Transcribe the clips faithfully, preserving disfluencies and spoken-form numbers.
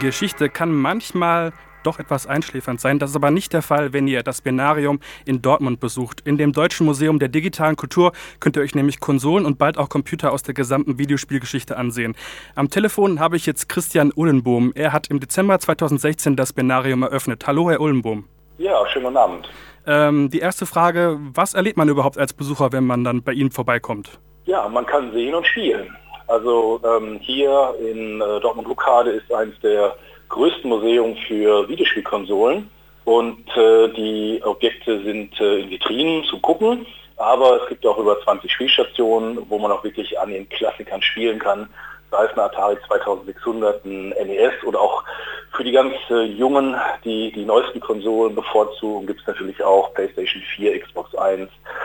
Geschichte kann manchmal doch etwas einschläfernd sein. Das ist aber nicht der Fall, wenn ihr das Binarium in Dortmund besucht. In dem Deutschen Museum der digitalen Kultur könnt ihr euch nämlich Konsolen und bald auch Computer aus der gesamten Videospielgeschichte ansehen. Am Telefon habe ich jetzt Christian Uhlenbohm. Er hat im Dezember zweitausendsechzehn das Binarium eröffnet. Hallo, Herr Uhlenbohm. Ja, schönen guten Abend. Ähm, die erste Frage, was erlebt man überhaupt als Besucher, wenn man dann bei Ihnen vorbeikommt? Ja, man kann sehen und spielen. Also ähm, hier in äh, Dortmund-Luckhade ist eines der größten Museum für Videospielkonsolen und äh, die Objekte sind äh, in Vitrinen zu gucken, aber es gibt auch über zwanzig Spielstationen, wo man auch wirklich an den Klassikern spielen kann, sei es eine Atari zweitausendsechshundert, ein N E S oder auch für die ganz äh, Jungen, die die neuesten Konsolen bevorzugen, gibt es natürlich auch PlayStation vier, Xbox eins,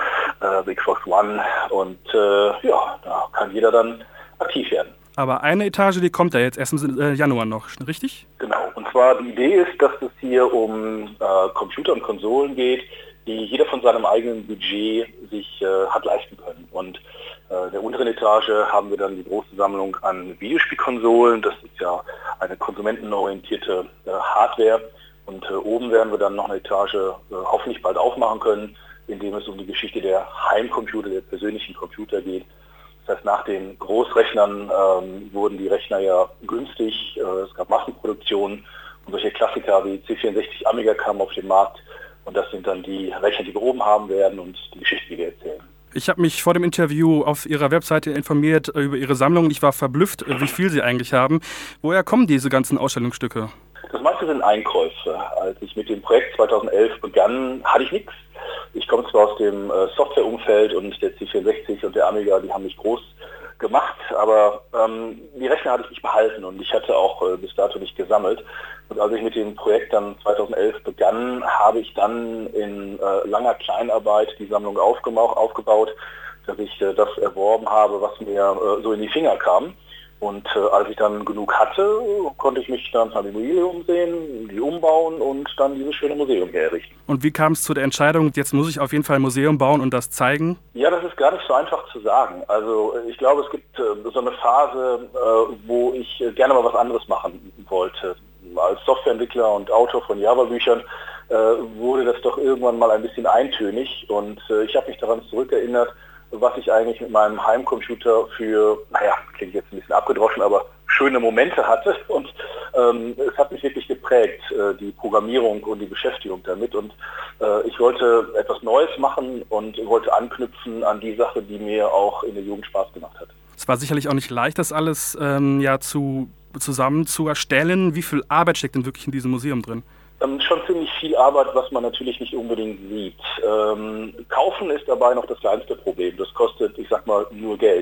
äh, Xbox One und äh, ja, da kann jeder dann aktiv werden. Aber eine Etage, die kommt ja jetzt erst im Januar noch, richtig? Genau, und zwar die Idee ist, dass es hier um äh, Computer und Konsolen geht, die jeder von seinem eigenen Budget sich äh, hat leisten können. Und äh, in der unteren Etage haben wir dann die große Sammlung an Videospielkonsolen, das ist ja eine konsumentenorientierte äh, Hardware. Und äh, oben werden wir dann noch eine Etage äh, hoffentlich bald aufmachen können, indem es um die Geschichte der Heimcomputer, der persönlichen Computer geht. Das heißt, nach den Großrechnern ähm, wurden die Rechner ja günstig, äh, es gab Massenproduktionen und solche Klassiker wie C vierundsechzig Amiga kamen auf den Markt und das sind dann die Rechner, die wir oben haben werden und die Geschichte, die wir erzählen. Ich habe mich vor dem Interview auf Ihrer Webseite informiert über Ihre Sammlung. Ich war verblüfft, wie viel Sie eigentlich haben. Woher kommen diese ganzen Ausstellungsstücke? Das meiste sind Einkäufe. Als ich mit dem Projekt zweitausendelf begann, hatte ich nichts. Ich komme zwar aus dem äh, Softwareumfeld und der C vierundsechzig und der Amiga, die haben mich groß gemacht, aber ähm, die Rechner hatte ich nicht behalten und ich hatte auch äh, bis dato nicht gesammelt. Und als ich mit dem Projekt dann zweitausendelf begann, habe ich dann in äh, langer Kleinarbeit die Sammlung aufgemacht, aufgebaut, dass ich äh, das erworben habe, was mir äh, so in die Finger kam. Und äh, als ich dann genug hatte, konnte ich mich dann an Immobilie umsehen, die umbauen und dann dieses schöne Museum hier errichten. Und wie kam es zu der Entscheidung, jetzt muss ich auf jeden Fall ein Museum bauen und das zeigen? Ja, das ist gar nicht so einfach zu sagen. Also ich glaube, es gibt äh, so eine Phase, äh, wo ich äh, gerne mal was anderes machen wollte. Als Softwareentwickler und Autor von Java-Büchern äh, wurde das doch irgendwann mal ein bisschen eintönig und äh, ich habe mich daran zurückerinnert, was ich eigentlich mit meinem Heimcomputer für, naja, klingt jetzt ein bisschen abgedroschen, aber schöne Momente hatte und ähm, es hat mich wirklich geprägt, äh, die Programmierung und die Beschäftigung damit und äh, ich wollte etwas Neues machen und wollte anknüpfen an die Sache, die mir auch in der Jugend Spaß gemacht hat. Es war sicherlich auch nicht leicht, das alles ähm, ja, zu, zusammen zu erstellen. Wie viel Arbeit steckt denn wirklich in diesem Museum drin? Ähm, schon ziemlich viel Arbeit, was man natürlich nicht unbedingt sieht. Ähm, kaufen ist dabei noch das kleinste Problem. Das kostet, ich sag mal, nur Geld.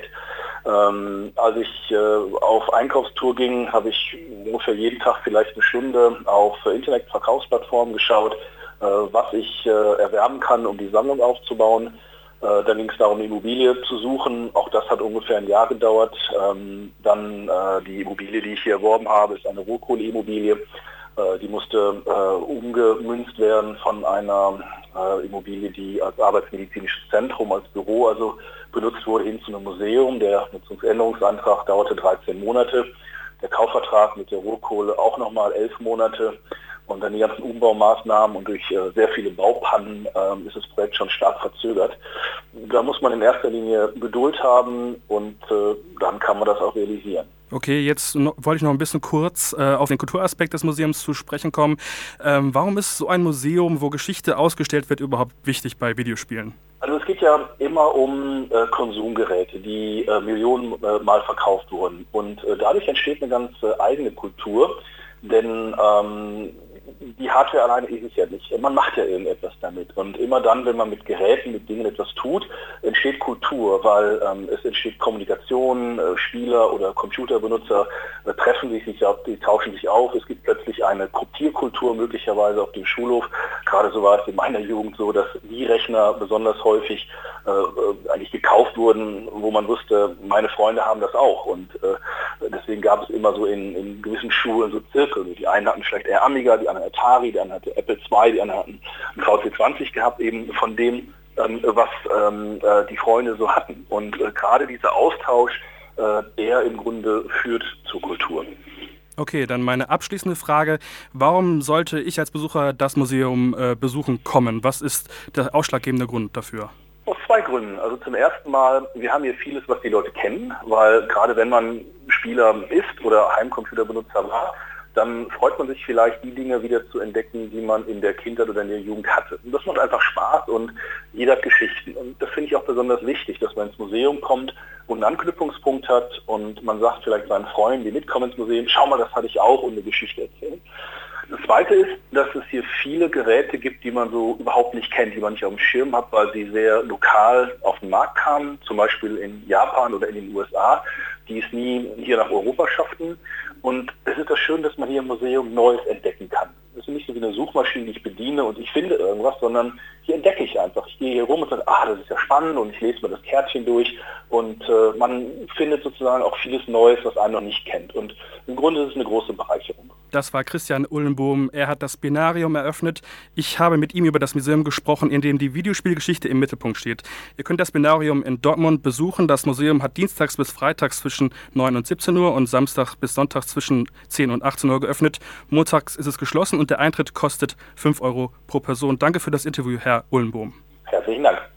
Ähm, als ich äh, auf Einkaufstour ging, habe ich ungefähr jeden Tag vielleicht eine Stunde auf Internetverkaufsplattformen geschaut, äh, was ich äh, erwerben kann, um die Sammlung aufzubauen. Äh, dann ging es darum, eine Immobilie zu suchen. Auch das hat ungefähr ein Jahr gedauert. Ähm, dann äh, die Immobilie, die ich hier erworben habe, ist eine Rohkohleimmobilie. Die musste äh, umgemünzt werden von einer äh, Immobilie, die als arbeitsmedizinisches Zentrum, als Büro also benutzt wurde, hin zu einem Museum. Der Nutzungsänderungsantrag dauerte dreizehn Monate. Der Kaufvertrag mit der Rohkohle auch nochmal elf Monate. Und dann die ganzen Umbaumaßnahmen und durch äh, sehr viele Baupannen äh, ist das Projekt schon stark verzögert. Da muss man in erster Linie Geduld haben und äh, dann kann man das auch realisieren. Okay, jetzt no, wollte ich noch ein bisschen kurz äh, auf den Kulturaspekt des Museums zu sprechen kommen. Ähm, warum ist so ein Museum, wo Geschichte ausgestellt wird, überhaupt wichtig bei Videospielen? Also es geht ja immer um äh, Konsumgeräte, die äh, Millionen äh, Mal verkauft wurden. Und äh, dadurch entsteht eine ganz äh, eigene Kultur, denn ähm, die Hardware alleine ist es ja nicht. Man macht ja irgendetwas damit. Und immer dann, wenn man mit Geräten, mit Dingen etwas tut, entsteht Kultur, weil ähm, es entsteht Kommunikation, äh, Spieler oder Computerbenutzer äh, treffen sich, sich, die tauschen sich auf. Es gibt plötzlich eine Kopierkultur möglicherweise auf dem Schulhof. Gerade so war es in meiner Jugend so, dass die Rechner besonders häufig äh, eigentlich gekauft wurden, wo man wusste, meine Freunde haben das auch. Und äh, deswegen gab es immer so in, in gewissen Schulen so Zirkel. Die einen hatten vielleicht eher Amiga, die anderen Atari, die anderen hatte Apple zwei, die anderen hatten einen V C zwanzig gehabt, eben von dem, ähm, was ähm, äh, die Freunde so hatten. Und äh, gerade dieser Austausch, äh, der im Grunde führt zur Kultur. Okay, dann meine abschließende Frage. Warum sollte ich als Besucher das Museum äh, besuchen kommen? Was ist der ausschlaggebende Grund dafür? Aus zwei Gründen. Also zum ersten Mal, wir haben hier vieles, was die Leute kennen, weil gerade wenn man Spieler ist oder Heimcomputerbenutzer war, dann freut man sich vielleicht, die Dinge wieder zu entdecken, die man in der Kindheit oder in der Jugend hatte. Und das macht einfach Spaß und jeder hat Geschichten. Und das finde ich auch besonders wichtig, dass man ins Museum kommt und einen Anknüpfungspunkt hat und man sagt vielleicht seinen Freunden, die mitkommen ins Museum, schau mal, das hatte ich auch, und eine Geschichte erzählen. Das Zweite ist, dass es hier viele Geräte gibt, die man so überhaupt nicht kennt, die man nicht auf dem Schirm hat, weil sie sehr lokal auf den Markt kamen, zum Beispiel in Japan oder in den U S A, die es nie hier nach Europa schafften. Und es ist das schön, dass man hier im Museum Neues entdecken kann. Es ist nicht so wie eine Suchmaschine, die ich bediene und ich finde irgendwas, sondern hier entdecke ich einfach. Ich gehe hier rum und sage, ah, das ist ja spannend, und ich lese mir das Kärtchen durch und äh, man findet sozusagen auch vieles Neues, was einen noch nicht kennt. Und im Grunde ist es eine große Bereicherung. Das war Christian Ullenbohm. Er hat das Binarium eröffnet. Ich habe mit ihm über das Museum gesprochen, in dem die Videospielgeschichte im Mittelpunkt steht. Ihr könnt das Binarium in Dortmund besuchen. Das Museum hat dienstags bis freitags zwischen neun und siebzehn Uhr und samstags bis sonntags zwischen zehn und achtzehn Uhr geöffnet. Montags ist es geschlossen und der Eintritt kostet fünf Euro pro Person. Danke für das Interview, Herr Ullenbohm. Herzlichen Dank.